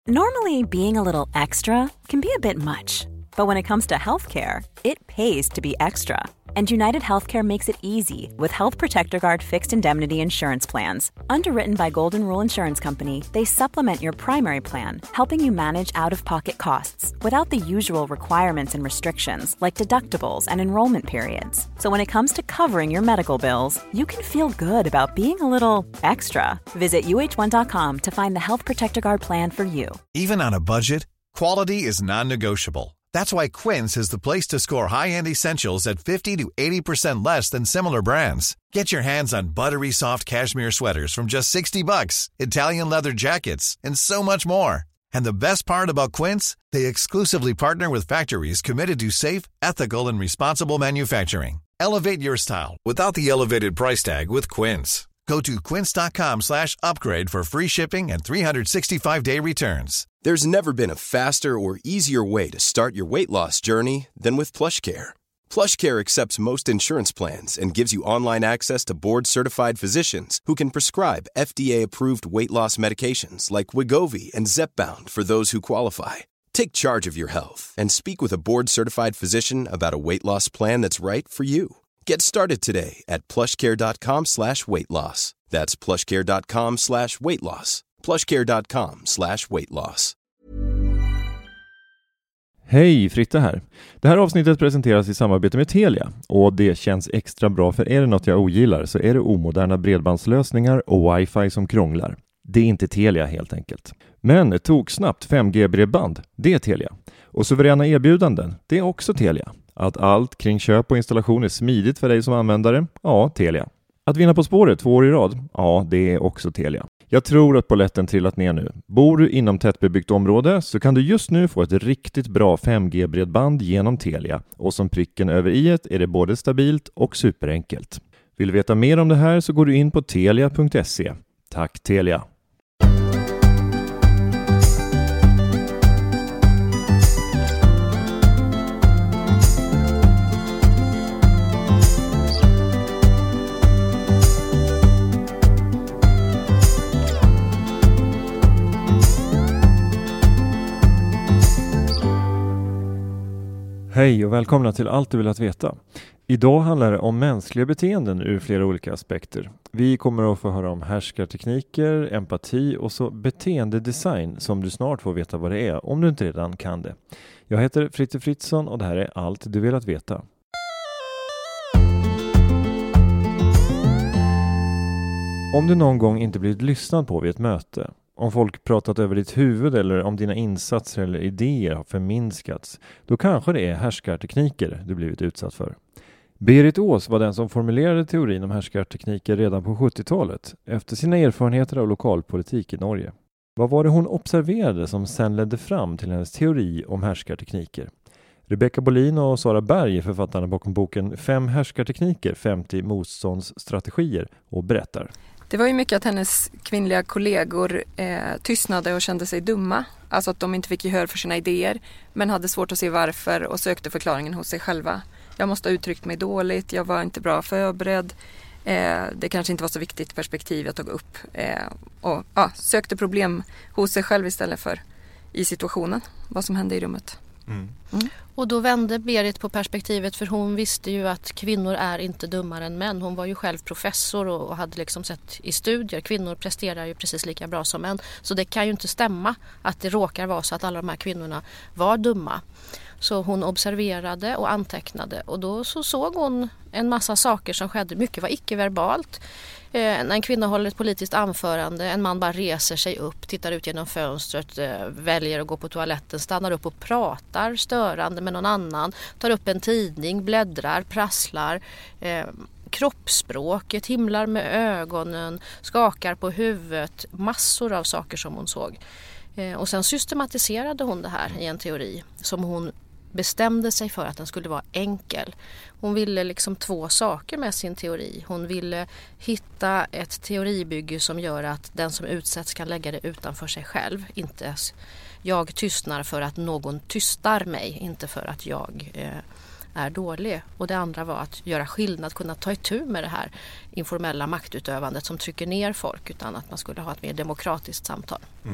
Normally, being a little extra can be a bit much, but when it comes to healthcare, it pays to be extra. And United Healthcare makes it easy with Health Protector Guard fixed indemnity insurance plans. Underwritten by Golden Rule Insurance Company, they supplement your primary plan, helping you manage out-of-pocket costs without the usual requirements and restrictions like deductibles and enrollment periods. So when it comes to covering your medical bills, you can feel good about being a little extra. Visit uh1.com to find the Health Protector Guard plan for you. Even on a budget, quality is non-negotiable. That's why Quince is the place to score high-end essentials at 50 to 80% less than similar brands. Get your hands on buttery soft cashmere sweaters from just $60, Italian leather jackets, and so much more. And the best part about Quince, they exclusively partner with factories committed to safe, ethical, and responsible manufacturing. Elevate your style without the elevated price tag with Quince. Go to quince.com/upgrade for free shipping and 365-day returns. There's never been a faster or easier way to start your weight loss journey than with PlushCare. PlushCare accepts most insurance plans and gives you online access to board-certified physicians who can prescribe FDA-approved weight loss medications like Wegovy and Zepbound for those who qualify. Take charge of your health and speak with a board-certified physician about a weight loss plan that's right for you. Get started today at plushcare.com/weightloss. That's plushcare.com/weightloss. plushcare.com/weightloss. Hej, Fritte här. Det här avsnittet presenteras i samarbete med Telia och det känns extra bra, för är det något jag ogillar så är det omoderna bredbandslösningar och wifi som krånglar. Det är inte Telia helt enkelt. Men tog snabbt 5G-bredband, det är Telia. Och suveräna erbjudanden, det är också Telia. Att allt kring köp och installation är smidigt för dig som användare, ja, Telia. Att vinna På spåret 2 år i rad, ja, det är också Telia. Jag tror att polletten trillat ner nu. Bor du inom tättbebyggt område så kan du just nu få ett riktigt bra 5G-bredband genom Telia. Och som pricken över i-et är det både stabilt och superenkelt. Vill du veta mer om det här så går du in på telia.se. Tack Telia! Hej och välkomna till Allt du vill att veta. Idag handlar det om mänskliga beteenden ur flera olika aspekter. Vi kommer att få höra om härskartekniker, empati och så beteendedesign som du snart får veta vad det är om du inte redan kan det. Jag heter Fritte Fritzson och det här är Allt du vill att veta. Om du någon gång inte blivit lyssnad på vid ett möte, om folk pratat över ditt huvud eller om dina insatser eller idéer har förminskats, då kanske det är härskartekniker du blivit utsatt för. Berit Ås var den som formulerade teorin om härskartekniker redan på 70-talet efter sina erfarenheter av lokalpolitik i Norge. Vad var det hon observerade som sen ledde fram till hennes teori om härskartekniker? Rebecca Bolin och Sara Berg är författarna bakom boken 5 härskartekniker, 50 motståndsstrategier och berättar. Det var ju mycket att hennes kvinnliga kollegor tystnade och kände sig dumma. Alltså att de inte fick gehör för sina idéer men hade svårt att se varför och sökte förklaringen hos sig själva. Jag måste ha uttryckt mig dåligt, jag var inte bra förberedd. Det kanske inte var så viktigt perspektiv jag tog upp. Och sökte problem hos sig själv istället för i situationen, vad som hände i rummet. Mm. Och då vände Berit på perspektivet, för hon visste ju att kvinnor är inte dummare än män. Hon var ju själv professor och hade liksom sett i studier, kvinnor presterar ju precis lika bra som män. Så det kan ju inte stämma att det råkar vara så att alla de här kvinnorna var dumma. Så hon observerade och antecknade och då så såg hon en massa saker som skedde. Mycket var icke-verbalt. När en kvinna håller ett politiskt anförande, en man bara reser sig upp, tittar ut genom fönstret, väljer att gå på toaletten, stannar upp och pratar störande med någon annan, tar upp en tidning, bläddrar, prasslar, kroppsspråket, himlar med ögonen, skakar på huvudet, massor av saker som hon såg. Och sen systematiserade hon det här i en teori som hon bestämde sig för att den skulle vara enkel. Hon ville liksom 2 saker med sin teori. Hon ville hitta ett teoribygge som gör att den som utsätts kan lägga det utanför sig själv. Inte jag tystnar för att någon tystar mig, inte för att jag är dålig. Och det andra var att göra skillnad, kunna ta itu med det här informella maktutövandet som trycker ner folk, utan att man skulle ha ett mer demokratiskt samtal. Mm.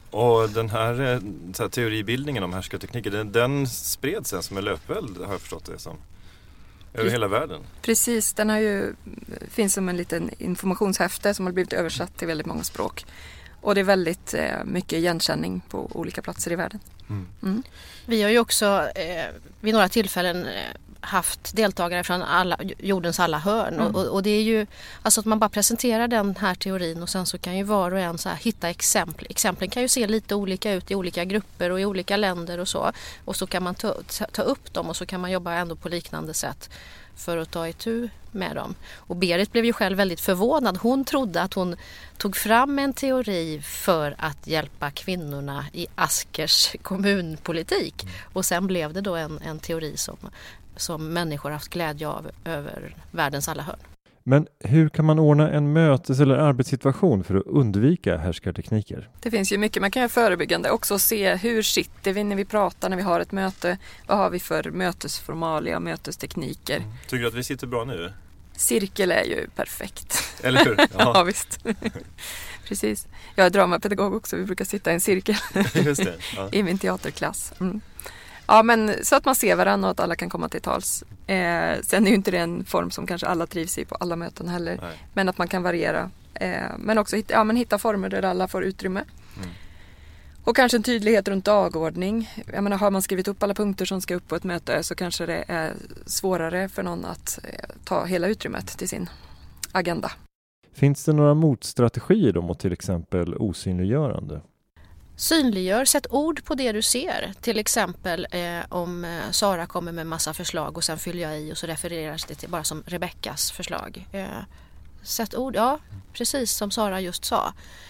Och den här, så här teoribildningen om härskartekniker, den spreds sen som en löpeld, har jag förstått det som. Över hela världen. Precis, den har finns som en liten informationshäfte som har blivit översatt till väldigt många språk. Och det är väldigt mycket igenkänning på olika platser i världen. Mm. Vi har ju också vid några tillfällen haft deltagare från jordens alla hörn. Och det är ju alltså att man bara presenterar den här teorin och sen så kan ju var och en så här hitta exempel. Exemplen kan ju se lite olika ut i olika grupper och i olika länder och så. Och så kan man ta upp dem och så kan man jobba ändå på liknande sätt för att ta itu med dem. Och Berit blev ju själv väldigt förvånad. Hon trodde att hon tog fram en teori för att hjälpa kvinnorna i Askers kommunpolitik. Och sen blev det då en teori som människor haft glädje av över världens alla hörn. Men hur kan man ordna en mötes- eller arbetssituation för att undvika härskartekniker? Det finns ju mycket man kan göra förebyggande också, se hur sitter vi när vi pratar, när vi har ett möte. Vad har vi för mötesformalia, mötestekniker? Tycker du att vi sitter bra nu? Cirkel är ju perfekt. Eller hur? Ja, ja visst. Precis. Jag är dramapedagog också, vi brukar sitta i en cirkel. Just det. Ja. I min teaterklass. Mm. Ja, men så att man ser varandra och att alla kan komma till tals. Sen är ju inte det en form som kanske alla trivs i på alla möten heller. Nej. Men att man kan variera. Men också hitta former där alla får utrymme. Mm. Och kanske en tydlighet runt dagordning. Jag menar, har man skrivit upp alla punkter som ska upp på ett möte så kanske det är svårare för någon att ta hela utrymmet till sin agenda. Finns det några motstrategier då mot till exempel osynliggörande? Synliggör, sätt ord på det du ser. Till exempel om Sara kommer med massa förslag och sen fyller jag i och så refereras det till bara som Rebeckas förslag. Sätt ord, ja precis som Sara just sa.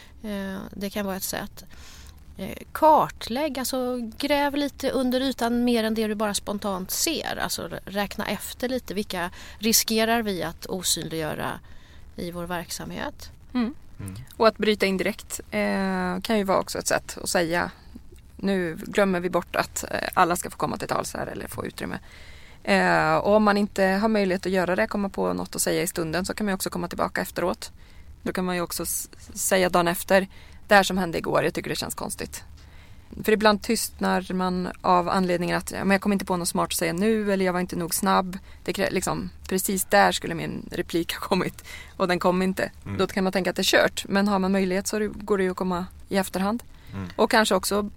Det kan vara ett sätt. Kartlägg, alltså gräv lite under ytan mer än det du bara spontant ser. Alltså räkna efter lite, vilka riskerar vi att osynliggöra i vår verksamhet. Mm. Och att bryta in direkt kan ju vara också ett sätt att säga nu glömmer vi bort att alla ska få komma till tals här eller få utrymme. Och om man inte har möjlighet att göra det, komma på något att säga i stunden, så kan man ju också komma tillbaka efteråt. Då kan man ju också säga dagen efter, det här som hände igår, jag tycker det känns konstigt. För ibland tystnar man av anledningen att men jag kom inte på något smart att säga nu eller jag var inte nog snabb. Det liksom, precis där skulle min replik ha kommit och den kom inte. Mm. Då kan man tänka att det är kört. Men har man möjlighet så går det ju att komma i efterhand. Mm. Och kanske också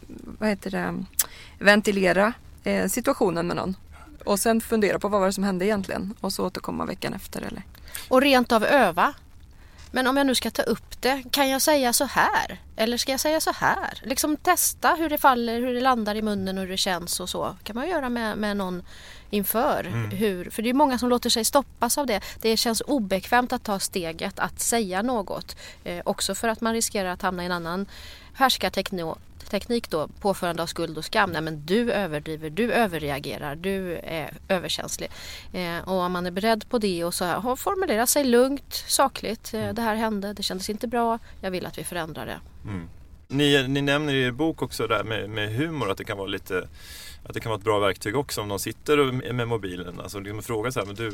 ventilera situationen med någon. Och sen fundera på vad var det som hände egentligen. Och så återkomma veckan efter. Eller? Och rent av öva. Men om jag nu ska ta upp det, kan jag säga så här? Eller ska jag säga så här? Liksom testa hur det faller, hur det landar i munnen och hur det känns och så. Kan man göra med någon inför. För det är många som låter sig stoppas av det. Det känns obekvämt att ta steget att säga något. Också för att man riskerar att hamna i en annan härskarteknik då, påförande av skuld och skam. Nej, men du överdriver, du överreagerar, du är överkänslig. Och om man är beredd på det och så här, formulera sig lugnt, sakligt. Det här hände, det kändes inte bra, jag vill att vi förändrar det. Mm. Ni nämner i er bok också där med humor att det kan vara lite, att det kan vara ett bra verktyg också om någon sitter med mobilen. Alltså liksom fråga så här, men du,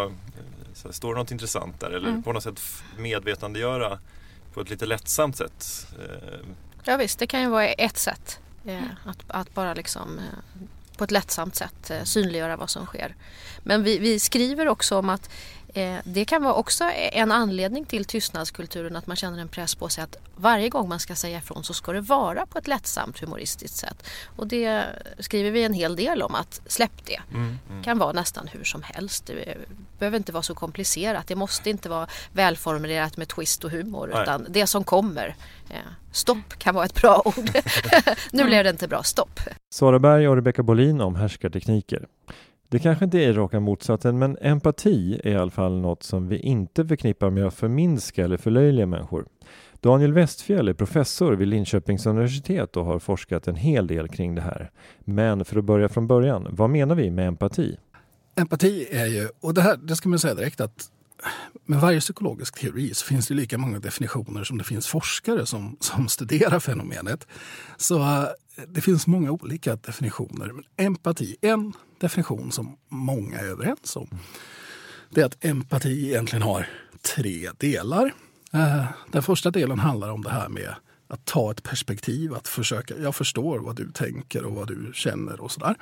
står det något intressant där? Eller på något sätt medvetandegöra på ett lite lättsamt sätt. Ja visst, det kan ju vara ett sätt att bara liksom på ett lättsamt sätt synliggöra vad som sker. Men vi skriver också om att det kan vara också en anledning till tystnadskulturen, att man känner en press på sig att varje gång man ska säga ifrån så ska det vara på ett lättsamt humoristiskt sätt. Och det skriver vi en hel del om, att släpp det. Kan vara nästan hur som helst. Det behöver inte vara så komplicerat. Det måste inte vara välformulerat med twist och humor. Nej. Utan det som kommer. Stopp kan vara ett bra ord. Nu blev det inte bra, stopp. Sara Berg och Rebecka Bolin om härskartekniker. Det kanske inte är raka motsatsen, men empati är i alla fall något som vi inte förknippar med att förminska eller förlöjliga människor. Daniel Westfjell är professor vid Linköpings universitet och har forskat en hel del kring det här. Men för att börja från början, vad menar vi med empati? Empati är ju, och det ska man säga direkt, att med varje psykologisk teori så finns det lika många definitioner som det finns forskare som studerar fenomenet. Så det finns många olika definitioner. Men empati, en definition som många är överens om, det är att empati egentligen har 3 delar. Den första delen handlar om det här med att ta ett perspektiv, att försöka, jag förstår vad du tänker och vad du känner och sådär.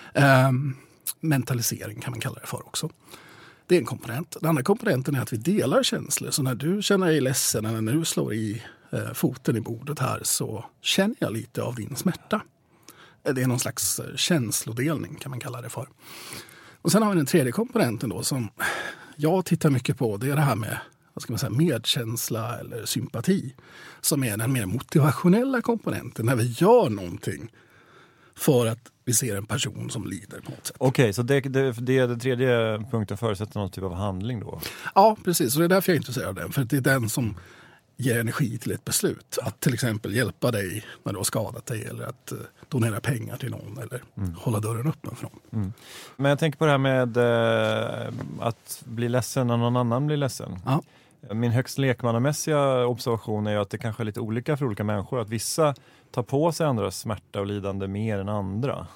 Mentalisering kan man kalla det för också. Det är en komponent. Den andra komponenten är att vi delar känslor. Så när du känner dig ledsen eller när du slår i foten i bordet här så känner jag lite av din smärta. Det är någon slags känslodelning kan man kalla det för. Och sen har vi den tredje komponenten då som jag tittar mycket på. Det är det här med medkänsla eller sympati. Som är den mer motivationella komponenten när vi gör någonting för att vi ser en person som lider på något sätt. Okej, så det den tredje punkten förutsätter någon typ av handling då? Ja, precis. Och det är därför jag är intresserad av den. För det är den som ger energi till ett beslut. Att till exempel hjälpa dig när du har skadat dig eller att donera pengar till någon eller hålla dörren öppen för någon. Mm. Men jag tänker på det här med att bli ledsen när någon annan blir ledsen. Ja. Min högst lekmannamässiga observation är ju att det kanske är lite olika för olika människor. Att vissa tar på sig andras smärta och lidande mer än andra.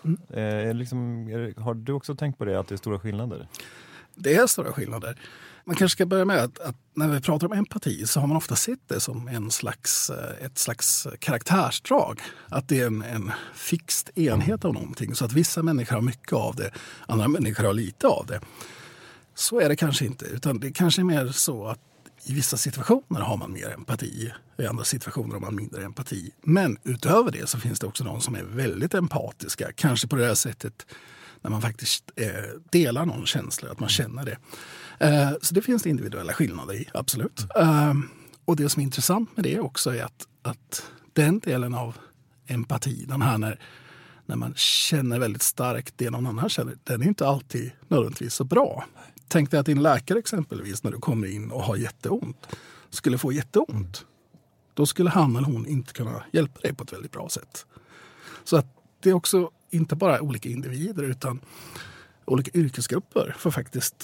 Har du också tänkt på det, att det är stora skillnader? Det är stora skillnader. Man kanske ska börja med att när vi pratar om empati så har man ofta sett det som ett slags karaktärsdrag. Att det är en fixt enhet av någonting. Så att vissa människor har mycket av det, andra människor har lite av det. Så är det kanske inte, utan det kanske är mer så att i vissa situationer har man mer empati, i andra situationer har man mindre empati. Men utöver det så finns det också någon som är väldigt empatiska, kanske på det här sättet när man faktiskt delar någon känsla, att man känner det. Så det finns det individuella skillnader i, absolut. Och det som är intressant med det också är att den delen av empati, den här när man känner väldigt starkt det någon annan känner, den är inte alltid nödvändigtvis så bra. Tänk dig att din läkare exempelvis när du kommer in och har jätteont skulle få jätteont. Då skulle han eller hon inte kunna hjälpa dig på ett väldigt bra sätt. Så att det är också inte bara olika individer utan olika yrkesgrupper för faktiskt,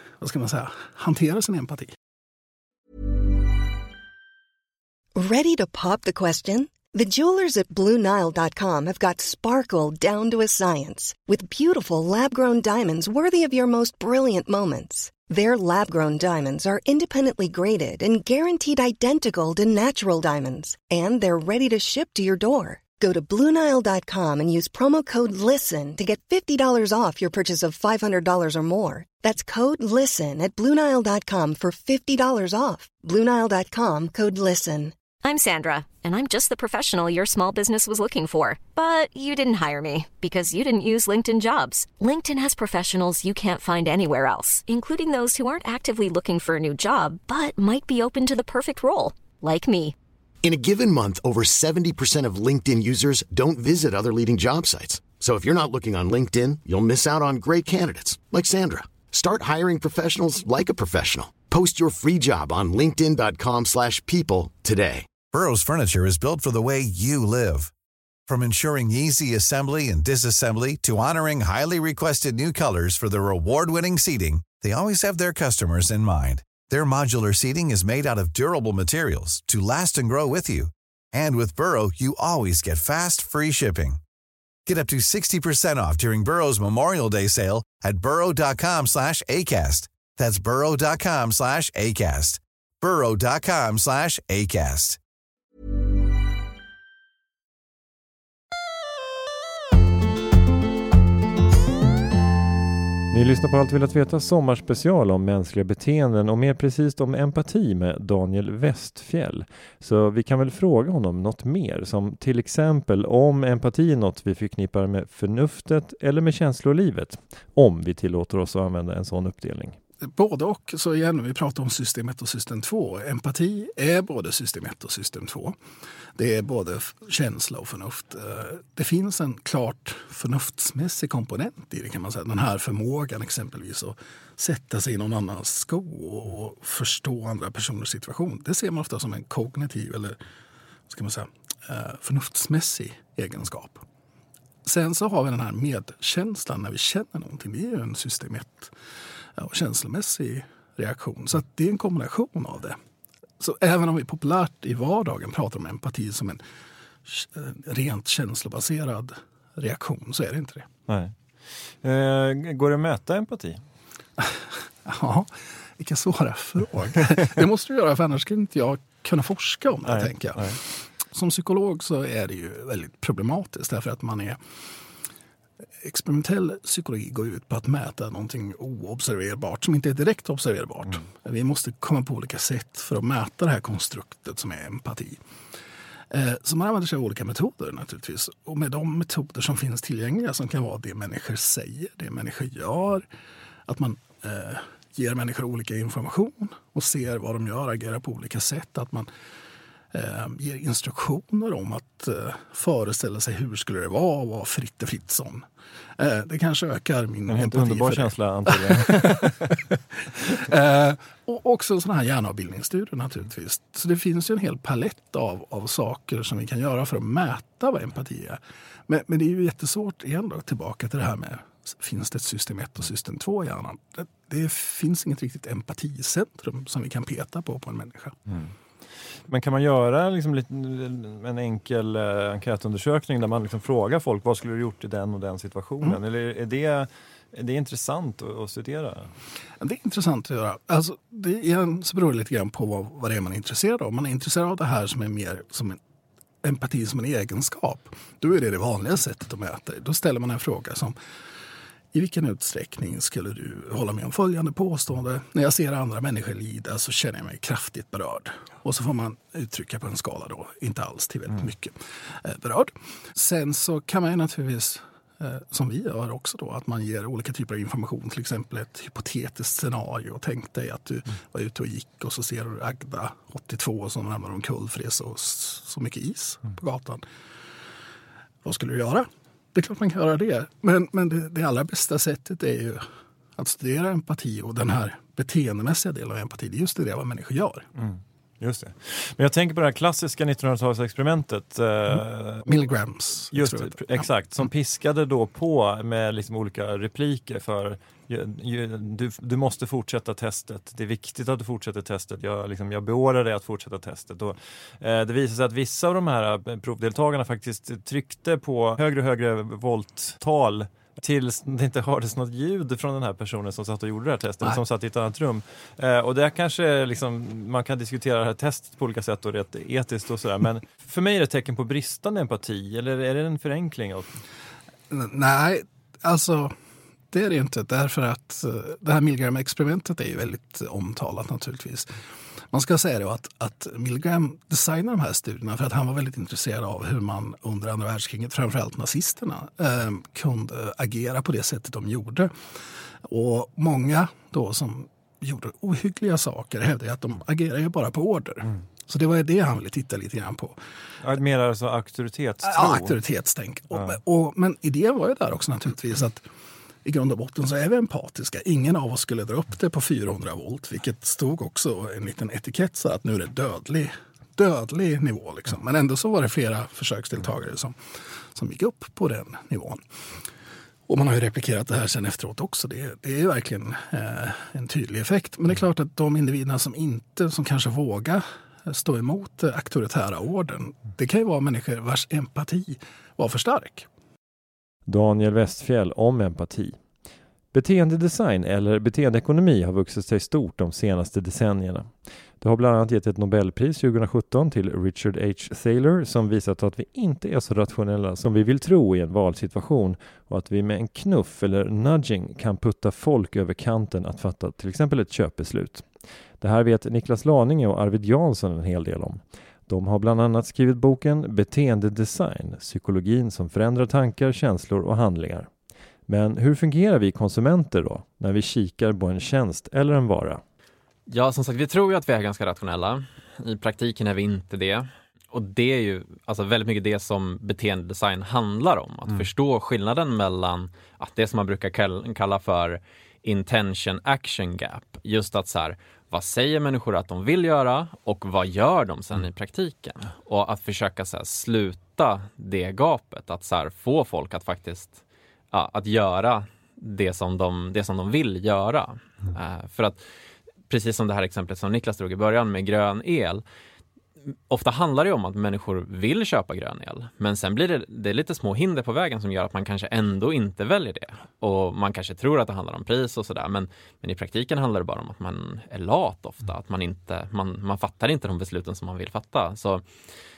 hantera sin empati. Ready to pop the question? The jewelers at BlueNile.com have got sparkle down to a science with beautiful lab-grown diamonds worthy of your most brilliant moments. Their lab-grown diamonds are independently graded and guaranteed identical to natural diamonds, and they're ready to ship to your door. Go to BlueNile.com and use promo code LISTEN to get $50 off your purchase of $500 or more. That's code LISTEN at BlueNile.com for $50 off. BlueNile.com, code LISTEN. I'm Sandra, and I'm just the professional your small business was looking for. But you didn't hire me because you didn't use LinkedIn Jobs. LinkedIn has professionals you can't find anywhere else, including those who aren't actively looking for a new job, but might be open to the perfect role, like me. In a given month, over 70% of LinkedIn users don't visit other leading job sites. So if you're not looking on LinkedIn, you'll miss out on great candidates like Sandra. Start hiring professionals like a professional. Post your free job on linkedin.com/people today. Burrow's furniture is built for the way you live. From ensuring easy assembly and disassembly to honoring highly requested new colors for their award-winning seating, they always have their customers in mind. Their modular seating is made out of durable materials to last and grow with you. And with Burrow, you always get fast, free shipping. Get up to 60% off during Burrow's Memorial Day sale at burrow.com/ACAST. That's burrow.com/ACAST. burrow.com/ACAST. Ni lyssnar på Allt vill att veta sommarspecial om mänskliga beteenden och mer precis om empati med Daniel Westfjell. Så vi kan väl fråga honom något mer, som till exempel om empati är något vi förknippar med förnuftet eller med känslolivet, om vi tillåter oss att använda en sån uppdelning. Både och, så igen, vi pratar om system 1 och system 2. Empati är både system 1 och system 2. Det är både känsla och förnuft. Det finns en klart förnuftsmässig komponent i det, kan man säga. Den här förmågan exempelvis att sätta sig i någon annans sko och förstå andra personers situation. Det ser man ofta som en kognitiv eller ska man säga, förnuftsmässig egenskap. Sen så har vi den här medkänslan när vi känner någonting. Det är ju en system 1 och känslomässig reaktion. Så att det är en kombination av det. Så även om vi populärt i vardagen pratar om empati som en rent känslobaserad reaktion, så är det inte det. Nej. Går det att mäta empati? Ja, vilka svåra frågor. Det måste du göra, för annars skulle inte jag kunna forska om det, tänker jag. Som psykolog så är det ju väldigt problematiskt därför att experimentell psykologi går ut på att mäta någonting oobserverbart som inte är direkt observerbart. Vi måste komma på olika sätt för att mäta det här konstruktet som är empati. Så man använder sig av olika metoder naturligtvis. Och med de metoder som finns tillgängliga som kan vara det människor säger, det människor gör, att man ger människor olika information och ser vad de gör, agerar på olika sätt, att man ger instruktioner om att föreställa sig hur skulle det vara att vara Fritte Fritzson. Det kanske ökar min empati. En underbar känsla antagligen. Och också sådana här hjärnavbildningsstudier naturligtvis. Så det finns ju en hel palett av saker som vi kan göra för att mäta vad empati är. Men det är ju jättesvårt igen då, tillbaka till det här med finns det ett system 1 och system 2 i hjärnan. Det finns inget riktigt empaticentrum som vi kan peta på en människa. Men kan man göra liksom en enkel enkätundersökning där man liksom frågar folk vad skulle du gjort i den och den situationen? Eller är det intressant att studera? Det är intressant att göra. Alltså, så beror det lite grann på vad det är man är intresserad av. Om man är intresserad av det här som är mer som en empati som en egenskap, då är det vanliga sättet att mäta det. Då ställer man en fråga som: i vilken utsträckning skulle du hålla med om följande påstående? När jag ser andra människor lida så känner jag mig kraftigt berörd. Och så får man uttrycka på en skala då, inte alls till väldigt mycket berörd. Sen så kan man ju naturligtvis, som vi gör också då, att man ger olika typer av information. Till exempel ett hypotetiskt scenario. Tänk dig att du var ute och gick och så ser du Agda, 82, som ramlar omkull för det är så mycket is på gatan. Vad skulle du göra? Det är klart man kan göra det. Men det allra bästa sättet är ju att studera empati, och den här beteendemässiga delen av empati, det är just det vad människor gör. Just det. Men jag tänker på det här klassiska 1900-talsexperimentet. Milgrams. Just det, exakt. Som piskade då på med liksom olika repliker för du måste fortsätta testet. Det är viktigt att du fortsätter testet. Jag beordrar dig att fortsätta testet. Och, det visar sig att vissa av de här provdeltagarna faktiskt tryckte på högre och högre volttal tills det inte hördes något ljud från den här personen som satt och gjorde det här testet, som satt i ett annat rum. Och där kanske liksom, man kan diskutera det här testet på olika sätt och rätt etiskt och sådär. Men för mig är det ett tecken på bristande empati, eller är det en förenkling? Nej, alltså det är det inte, därför att det här Milgram-experimentet är ju väldigt omtalat naturligtvis. Man ska säga då att Milgram designade de här studierna för att han var väldigt intresserad av hur man under andra världskriget, framförallt nazisterna, kunde agera på det sättet de gjorde. Och många då som gjorde ohyggliga saker hävdade att de agerar ju bara på order. Så det var det han ville titta lite grann på. Mer alltså auktoritetstro? Ja, auktoritetstänk. Men idén var ju där också naturligtvis att i grund och botten så är vi empatiska. Ingen av oss skulle dra upp det på 400 volt, vilket stod också en liten etikett så att nu är det dödlig nivå. Liksom. Men ändå så var det flera försöksdeltagare som gick upp på den nivån. Och man har ju replikerat det här sen efteråt också. Det är ju verkligen en tydlig effekt. Men det är klart att de individerna som kanske vågar stå emot auktoritära orden, det kan ju vara människor vars empati var för stark. Daniel Westfjell om empati. Beteendedesign eller beteendeekonomi har vuxit sig stort de senaste decennierna. Det har bland annat gett ett Nobelpris 2017 till Richard H. Thaler som visat att vi inte är så rationella som vi vill tro i en valsituation och att vi med en knuff eller nudging kan putta folk över kanten att fatta till exempel ett köpbeslut. Det här vet Niklas Laninge och Arvid Jansson en hel del om. De har bland annat skrivit boken Beteendedesign, psykologin som förändrar tankar, känslor och handlingar. Men hur fungerar vi konsumenter då, när vi kikar på en tjänst eller en vara? Ja, som sagt, vi tror ju att vi är ganska rationella. I praktiken är vi inte det. Och det är ju alltså väldigt mycket det som beteendedesign handlar om. Att förstå skillnaden mellan det som man brukar kalla för intention action gap. Just att så här, vad säger människor att de vill göra och vad gör de sen i praktiken? Och att försöka så här, sluta det gapet. Att så här, få folk att faktiskt att göra det som de vill göra. För att precis som det här exemplet som Niklas drog i början med grön el. Ofta handlar det om att människor vill köpa grön el. Men sen blir det lite små hinder på vägen som gör att man kanske ändå inte väljer det. Och man kanske tror att det handlar om pris och sådär. Men i praktiken handlar det bara om att man är lat ofta. Att man fattar inte de besluten som man vill fatta. Så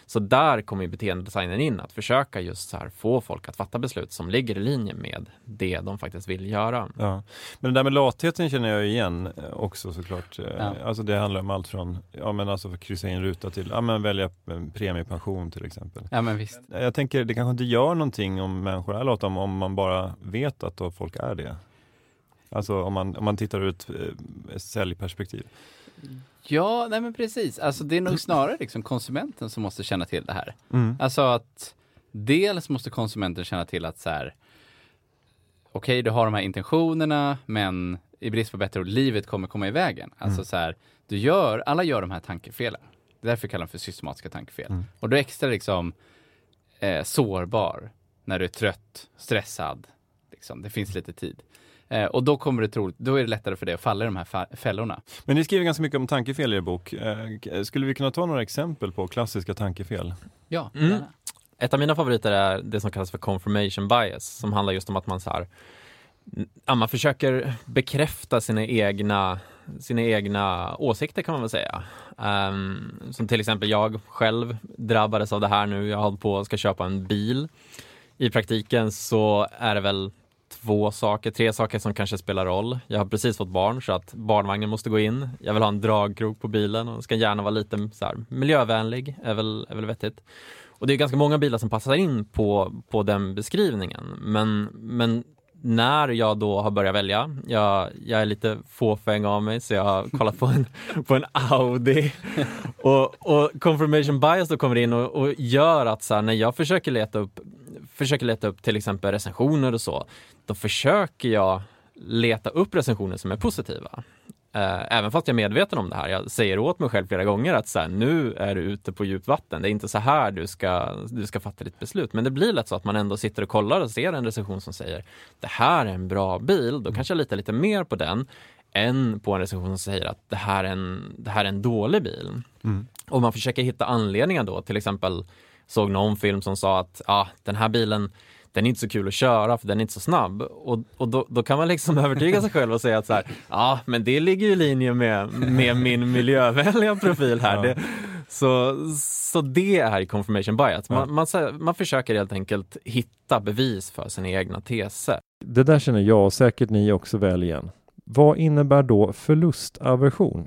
Så där kommer ju beteendedesignen in, att försöka just så här få folk att fatta beslut som ligger i linje med det de faktiskt vill göra. Ja. Men det där med latheten känner jag igen också såklart. Ja. Alltså det handlar om allt från alltså kryssa in ruta till välja premiepension till exempel. Ja, men visst. Jag tänker det kanske inte gör någonting om människor är lata om man bara vet att då folk är det. Alltså om man tittar ur ett säljperspektiv. Ja, nej men precis. Alltså det är nog snarare liksom konsumenten som måste känna till det här. Alltså att dels måste konsumenten känna till att så här, okej, du har de här intentionerna, men i brist på bättre ord, livet kommer komma i vägen. Alltså så här, alla gör de här tankefelen. Det är därför kallar de för systematiska tankefel. Och du är extra liksom sårbar när du är trött, stressad. Liksom. Det finns lite tid. Och då är det lättare för dig att falla i de här fällorna. Men ni skriver ganska mycket om tankefel i er bok. Skulle vi kunna ta några exempel på klassiska tankefel? Ja. Ett av mina favoriter är det som kallas för confirmation bias, som handlar just om att man så här, man försöker bekräfta sina egna åsikter, kan man väl säga. Som till exempel jag själv drabbades av det här nu. Jag håller på att ska köpa en bil. I praktiken så är det väl 3 saker som kanske spelar roll. Jag har precis fått barn, så att barnvagnen måste gå in. Jag vill ha en dragkrok på bilen och ska gärna vara lite så här miljövänlig, är väl vettigt. Och det är ganska många bilar som passar in på den beskrivningen. Men när jag då har börjat välja, jag är lite fåfäng av mig, så jag har kollat på en Audi. och confirmation bias då kommer in och gör att så här, när jag försöker leta upp till exempel recensioner och så, då försöker jag leta upp recensioner som är positiva. Även fast jag är medveten om det här. Jag säger åt mig själv flera gånger att så här, nu är du ute på djupt vatten. Det är inte så här du ska fatta ditt beslut. Men det blir lätt så att man ändå sitter och kollar och ser en recension som säger det här är en bra bil. Då kanske jag litar lite mer på den än på en recension som säger att det här är en dålig bil. Och man försöker hitta anledningar då. Till exempel såg någon film som sa att den här bilen, den är inte så kul att köra för den är inte så snabb. Och då kan man liksom övertyga sig själv och säga att så här, men det ligger i linje med min miljövänliga profil här. Ja. Så det är confirmation bias. Man försöker helt enkelt hitta bevis för sina egna teser. Det där känner jag och säkert ni också väl igen. Vad innebär då förlustaversion?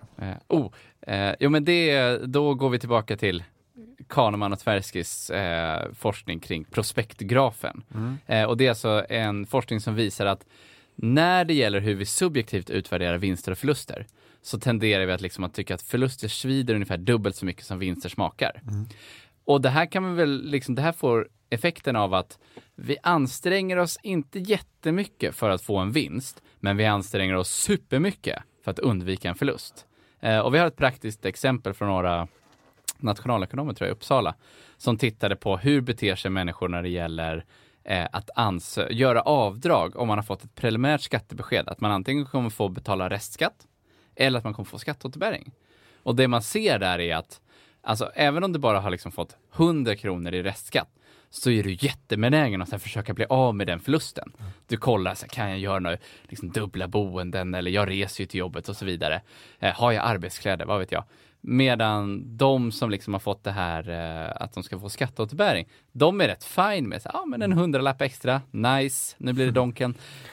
Men då går vi tillbaka till Kahneman och Tversky's forskning kring prospektgrafen. Och det är alltså en forskning som visar att när det gäller hur vi subjektivt utvärderar vinster och förluster, så tenderar vi att liksom att tycka att förluster svider ungefär dubbelt så mycket som vinster smakar. Och det här kan man väl liksom, det här får effekten av att vi anstränger oss inte jättemycket för att få en vinst, men vi anstränger oss supermycket för att undvika en förlust. Och vi har ett praktiskt exempel från några nationalekonomer, tror jag, i Uppsala, som tittade på hur beter sig människor när det gäller att göra avdrag om man har fått ett preliminärt skattebesked, att man antingen kommer få betala restskatt eller att man kommer få skatteåterbäring. Och det man ser där är att alltså, även om du bara har liksom fått 100 kronor i restskatt, så är du jättebenägen att försöka bli av med den förlusten. Du kollar, så kan jag göra några liksom dubbla boenden, eller jag reser ju till jobbet och så vidare. Har jag arbetskläder, vad vet jag. Medan de som liksom har fått det här att de ska få skatteåterbäring, de är rätt fine med men en 100-lapp extra, nice, nu blir det donken.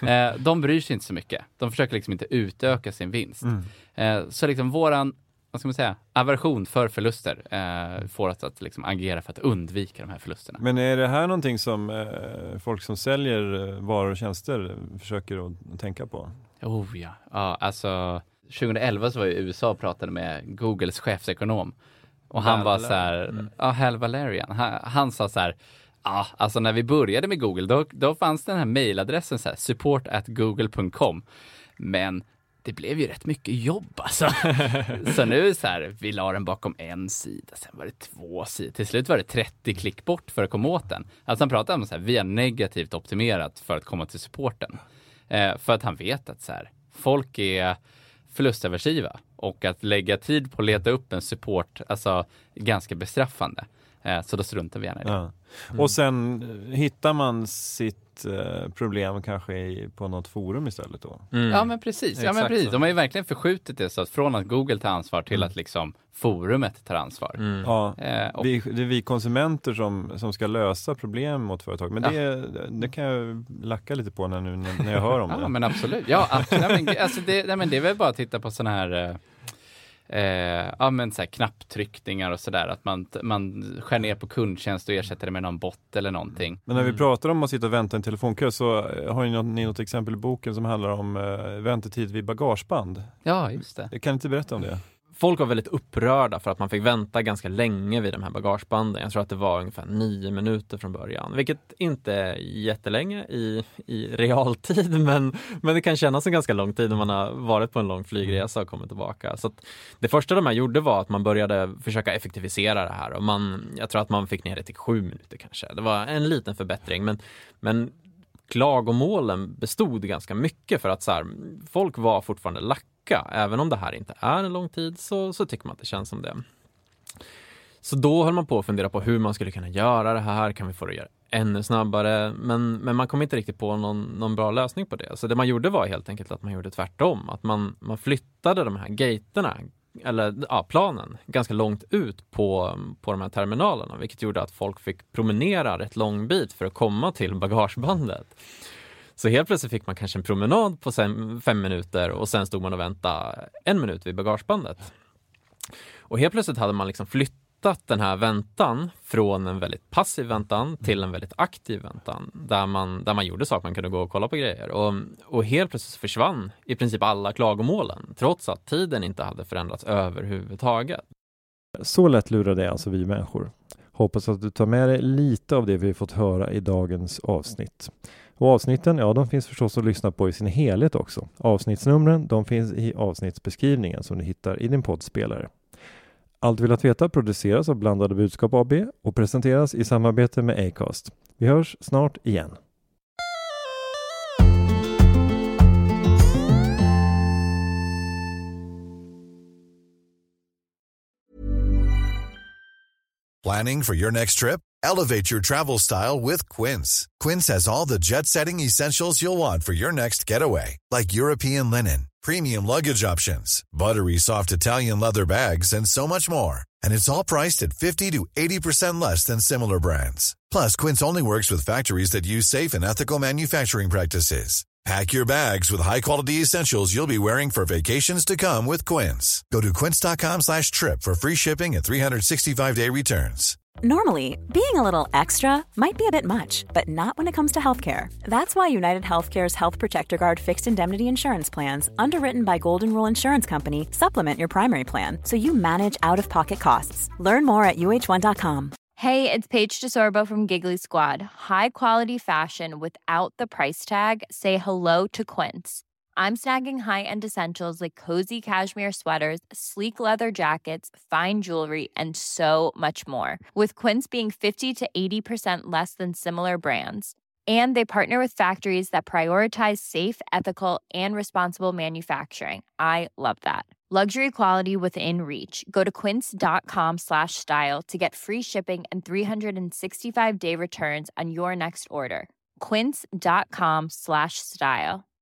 De bryr sig inte så mycket. De försöker liksom inte utöka sin vinst. Så liksom våran, vad ska man säga, aversion för förluster får oss att liksom agera för att undvika de här förlusterna. Men är det här någonting som folk som säljer varor och tjänster försöker att tänka på? Ja, alltså 2011 så var ju USA och pratade med Googles chefsekonom. Och han var så här, Hal Valerian. Han sa så här, alltså när vi började med Google, då fanns den här mailadressen så här, support@google.com. Men det blev ju rätt mycket jobb alltså. Så nu så här, vi la den bakom en sida, sen var det 2 sidor. Till slut var det 30 klick bort för att komma åt den. Alltså han pratade om så här, vi har negativt optimerat för att komma till supporten. För att han vet att så här, folk är förlustaversiva, och att lägga tid på att leta upp en support, alltså ganska bestraffande. Så då struntar vi gärna i det. Och sen hittar man sitt problem kanske på något forum istället då. Ja men precis. Ja, men precis. De har ju verkligen förskjutit det så att från att Google tar ansvar till att liksom forumet tar ansvar. Ja, det är vi konsumenter som ska lösa problem mot företag. Men det kan jag lacka lite på när jag hör om det. Ja men absolut. Ja, alltså det är väl bara att titta på såna här så här knapptryckningar och sådär, att man skär ner på kundtjänst och ersätter det med någon bot eller någonting. Men när vi pratar om att sitta och vänta en telefonkö, så har ni något exempel i boken som handlar om väntetid vid bagageband. Ja, just det. Kan inte berätta om det? Folk var väldigt upprörda för att man fick vänta ganska länge vid de här bagagebanden. Jag tror att det var ungefär 9 minuter från början. Vilket inte är jättelänge i realtid. Men det kan kännas som ganska lång tid när man har varit på en lång flygresa och kommit tillbaka. Så att det första de här gjorde var att man började försöka effektivisera det här. Och jag tror att man fick ner det till 7 minuter kanske. Det var en liten förbättring. Men klagomålen bestod ganska mycket för att så här, folk var fortfarande lacka. Även om det här inte är en lång tid så tycker man att det känns som det. Så då höll man på att fundera på hur man skulle kunna göra det här. Kan vi få det att göra ännu snabbare? Men man kom inte riktigt på någon bra lösning på det. Så det man gjorde var helt enkelt att man gjorde tvärtom. Att man flyttade de här gaterna, eller planen, ganska långt ut på de här terminalerna. Vilket gjorde att folk fick promenera rätt lång bit för att komma till bagagebandet. Så helt plötsligt fick man kanske en promenad på 5 minuter och sen stod man och väntade 1 minut vid bagagebandet. Och helt plötsligt hade man liksom flyttat den här väntan från en väldigt passiv väntan till en väldigt aktiv väntan. Där man gjorde saker, man kunde gå och kolla på grejer. Och helt plötsligt försvann i princip alla klagomålen, trots att tiden inte hade förändrats överhuvudtaget. Så lätt lurade alltså vi människor. Hoppas att du tar med dig lite av det vi fått höra i dagens avsnitt. Och avsnitten, de finns förstås att lyssna på i sin helhet också. Avsnittsnumren, de finns i avsnittsbeskrivningen som du hittar i din poddspelare. Allt vill att veta produceras av Blandade Budskap AB och presenteras i samarbete med Acast. Vi hörs snart igen. Planning for your next trip? Elevate your travel style with Quince. Quince has all the jet-setting essentials you'll want for your next getaway, like European linen, premium luggage options, buttery soft Italian leather bags, and so much more. And it's all priced at 50 to 80% less than similar brands. Plus, Quince only works with factories that use safe and ethical manufacturing practices. Pack your bags with high-quality essentials you'll be wearing for vacations to come with Quince. Go to quince.com/trip for free shipping and 365-day returns. Normally, being a little extra might be a bit much, but not when it comes to healthcare. That's why United Healthcare's Health Protector Guard fixed indemnity insurance plans, underwritten by Golden Rule Insurance Company, supplement your primary plan so you manage out-of-pocket costs. Learn more at uh1.com. Hey, it's Paige DeSorbo from Giggly Squad. High quality fashion without the price tag. Say hello to Quince. I'm snagging high-end essentials like cozy cashmere sweaters, sleek leather jackets, fine jewelry, and so much more. With Quince being 50 to 80% less than similar brands. And they partner with factories that prioritize safe, ethical, and responsible manufacturing. I love that. Luxury quality within reach. Go to quince.com/style to get free shipping and 365-day returns on your next order. Quince.com/style.